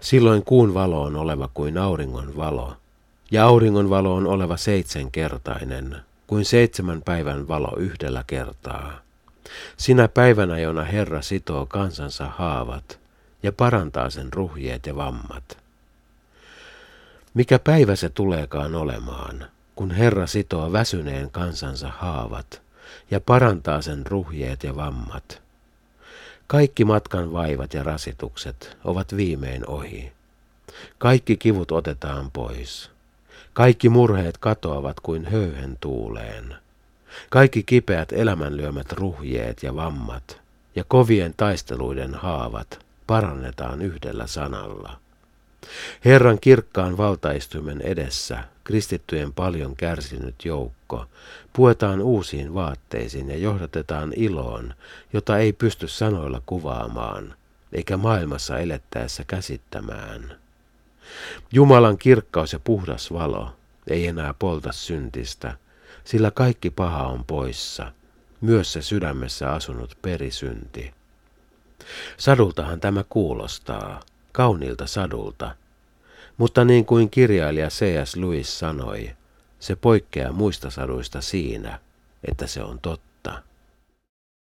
Silloin kuun valo on oleva kuin auringon valo, ja auringon valo on oleva 7-kertainen, kuin 7 päivän valo yhdellä kertaa. Sinä päivänä, jona Herra sitoo kansansa haavat ja parantaa sen ruhjeet ja vammat. Mikä päivä se tuleekaan olemaan, kun Herra sitoo väsyneen kansansa haavat ja parantaa sen ruhjeet ja vammat. Kaikki matkan vaivat ja rasitukset ovat viimein ohi. Kaikki kivut otetaan pois. Kaikki murheet katoavat kuin höyhen tuuleen. Kaikki kipeät elämänlyömät ruhjeet ja vammat ja kovien taisteluiden haavat parannetaan yhdellä sanalla. Herran kirkkaan valtaistuimen edessä kristittyjen paljon kärsinyt joukko puetaan uusiin vaatteisiin ja johdatetaan iloon, jota ei pysty sanoilla kuvaamaan, eikä maailmassa elettäessä käsittämään. Jumalan kirkkaus ja puhdas valo ei enää polta syntistä, sillä kaikki paha on poissa, myös se sydämessä asunut perisynti. Sadultahan tämä kuulostaa, kauniilta sadulta, mutta niin kuin kirjailija C.S. Lewis sanoi, se poikkeaa muista saduista siinä, että se on totta.